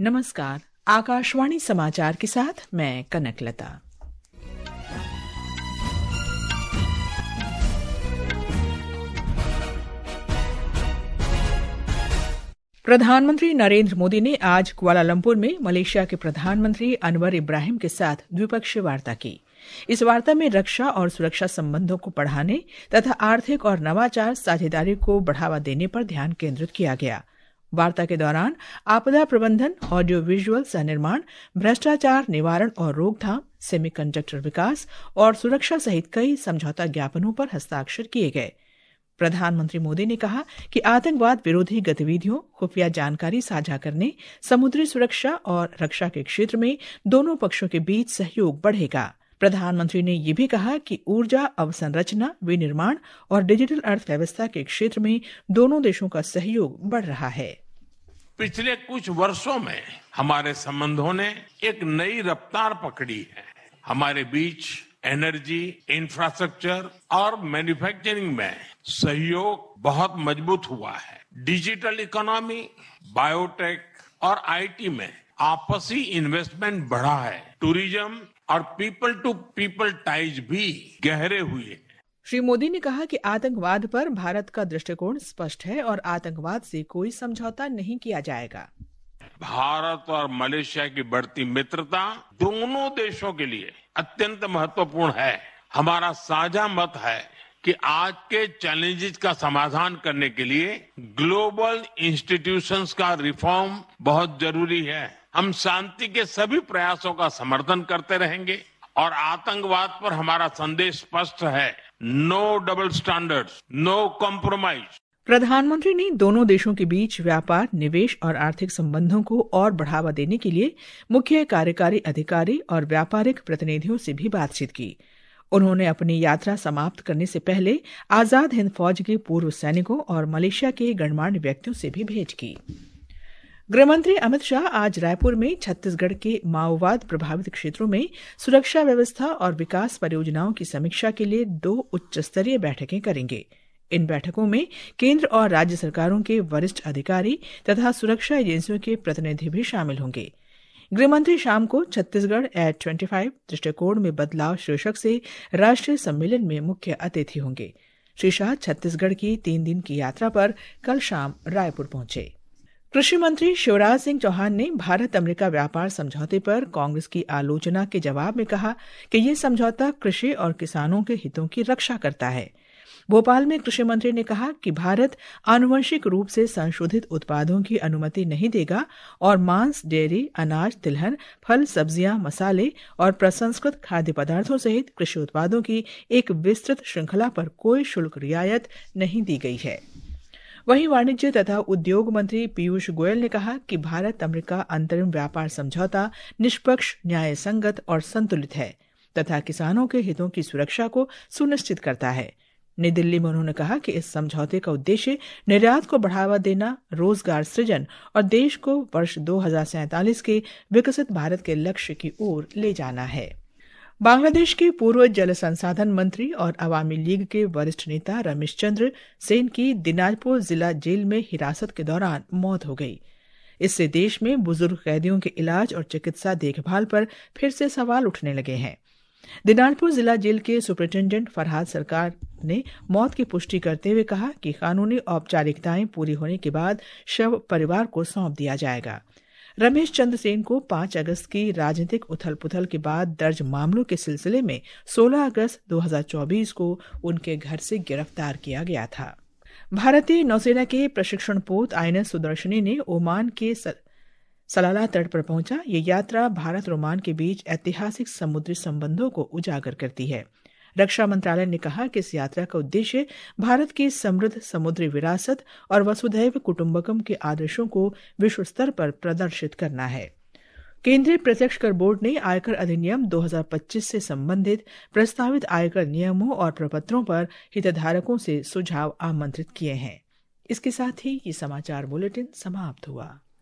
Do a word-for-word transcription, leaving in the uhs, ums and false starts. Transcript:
नमस्कार, आकाशवाणी समाचार के साथ मैं कनकलता। प्रधानमंत्री नरेंद्र मोदी ने आज कुआलालंपुर में मलेशिया के प्रधानमंत्री अनवर इब्राहिम के साथ द्विपक्षीय वार्ता की। इस वार्ता में रक्षा और सुरक्षा संबंधों को बढ़ाने तथा आर्थिक और नवाचार साझेदारी को बढ़ावा देने पर ध्यान केंद्रित किया गया। वार्ता के दौरान आपदा प्रबंधन, ऑडियो विजुअल सह-निर्माण, भ्रष्टाचार निवारण और रोकथाम, सेमीकंडक्टर विकास और सुरक्षा सहित कई समझौता ज्ञापनों पर हस्ताक्षर किए गए। प्रधानमंत्री मोदी ने कहा कि आतंकवाद विरोधी गतिविधियों, खुफिया जानकारी साझा करने, समुद्री सुरक्षा और रक्षा के क्षेत्र में दोनों पक्षों के बीच सहयोग बढ़ेगा। प्रधानमंत्री ने यह भी कहा कि ऊर्जा अवसंरचना, विनिर्माण और डिजिटल अर्थव्यवस्था के क्षेत्र में दोनों देशों का सहयोग बढ़ रहा है। पिछले कुछ वर्षों में हमारे संबंधों ने एक नई रफ्तार पकड़ी है। हमारे बीच एनर्जी, इंफ्रास्ट्रक्चर और मैन्युफैक्चरिंग में सहयोग बहुत मजबूत हुआ है। डिजिटल इकोनॉमी, बायोटेक और आईटी में आपसी इन्वेस्टमेंट बढ़ा है। टूरिज्म और पीपल टू पीपल टाइज भी गहरे हुए हैं। श्री मोदी ने कहा कि आतंकवाद पर भारत का दृष्टिकोण स्पष्ट है और आतंकवाद से कोई समझौता नहीं किया जाएगा। भारत और मलेशिया की बढ़ती मित्रता दोनों देशों के लिए अत्यंत महत्वपूर्ण है। हमारा साझा मत है कि आज के चैलेंजेस का समाधान करने के लिए ग्लोबल इंस्टीट्यूशंस का रिफॉर्म बहुत जरूरी है। हम शांति के सभी प्रयासों का समर्थन करते रहेंगे और आतंकवाद पर हमारा संदेश स्पष्ट है, no double standards, no compromise. प्रधानमंत्री ने दोनों देशों के बीच व्यापार, निवेश और आर्थिक संबंधों को और बढ़ावा देने के लिए मुख्य कार्यकारी अधिकारी और व्यापारिक प्रतिनिधियों से भी बातचीत की। उन्होंने अपनी यात्रा समाप्त करने से पहले आजाद हिंद फौज के पूर्व सैनिकों और मलेशिया के गणमान्य व्यक्तियों से भी भेंट की। गृहमंत्री अमित शाह आज रायपुर में छत्तीसगढ़ के माओवाद प्रभावित क्षेत्रों में सुरक्षा व्यवस्था और विकास परियोजनाओं की समीक्षा के लिए दो उच्च स्तरीय बैठकें करेंगे। इन बैठकों में केंद्र और राज्य सरकारों के वरिष्ठ अधिकारी तथा सुरक्षा एजेंसियों के प्रतिनिधि भी शामिल होंगे। गृहमंत्री शाम को छत्तीसगढ़ एट पच्चीस दृष्टिकोण में बदलाव शीर्षक से राष्ट्रीय सम्मेलन में मुख्य अतिथि होंगे। श्री शाह छत्तीसगढ़ की तीन दिन की यात्रा पर कल शाम रायपुर पहुंचे। कृषि मंत्री शिवराज सिंह चौहान ने भारत अमेरिका व्यापार समझौते पर कांग्रेस की आलोचना के जवाब में कहा कि यह समझौता कृषि और किसानों के हितों की रक्षा करता है। भोपाल में कृषि मंत्री ने कहा कि भारत आनुवंशिक रूप से संशोधित उत्पादों की अनुमति नहीं देगा और मांस, डेयरी, अनाज, तिलहन, फल, सब्जियां, मसाले और प्रसंस्कृत खाद्य पदार्थों सहित कृषि उत्पादों की एक विस्तृत श्रृंखला पर कोई शुल्क रियायत नहीं दी गई है। वहीं वाणिज्य तथा उद्योग मंत्री पीयूष गोयल ने कहा कि भारत अमेरिका अंतरिम व्यापार समझौता निष्पक्ष, न्याय संगत और संतुलित है तथा किसानों के हितों की सुरक्षा को सुनिश्चित करता है। नई दिल्ली में उन्होंने कहा कि इस समझौते का उद्देश्य निर्यात को बढ़ावा देना, रोजगार सृजन और देश को वर्ष दो हज़ार सैंतालीस के विकसित भारत के लक्ष्य की ओर ले जाना है। बांग्लादेश के पूर्व जल संसाधन मंत्री और अवामी लीग के वरिष्ठ नेता रमेश चंद्र सेन की दिनाजपुर जिला जेल में हिरासत के दौरान मौत हो गई। इससे देश में बुजुर्ग कैदियों के इलाज और चिकित्सा देखभाल पर फिर से सवाल उठने लगे हैं। दिनाजपुर जिला जेल के सुपरिटेंडेंट फरहाद सरकार ने मौत की पुष्टि करते हुए कहा कि कानूनी औपचारिकताएं पूरी होने के बाद शव परिवार को सौंप दिया जाएगा। रमेश चंद्र सेन को पांच अगस्त की राजनीतिक उथल-पुथल के बाद दर्ज मामलों के सिलसिले में सोलह अगस्त दो हज़ार चौबीस को उनके घर से गिरफ्तार किया गया था। भारतीय नौसेना के प्रशिक्षण पोत आईएनएस सुदर्शनी ने ओमान के सलाला तट पर पहुंचा। ये यात्रा भारत और ओमान के बीच ऐतिहासिक समुद्री संबंधों को उजागर करती है। रक्षा मंत्रालय ने कहा कि इस यात्रा का उद्देश्य भारत की समृद्ध समुद्री विरासत और वसुधैव कुटुंबकम के आदर्शों को विश्व स्तर पर प्रदर्शित करना है। केंद्रीय प्रत्यक्ष कर बोर्ड ने आयकर अधिनियम दो हज़ार पच्चीस से संबंधित प्रस्तावित आयकर नियमों और प्रपत्रों पर हितधारकों से सुझाव आमंत्रित किए हैं। इसके साथ ही ये समाचार बुलेटिन समाप्त हुआ।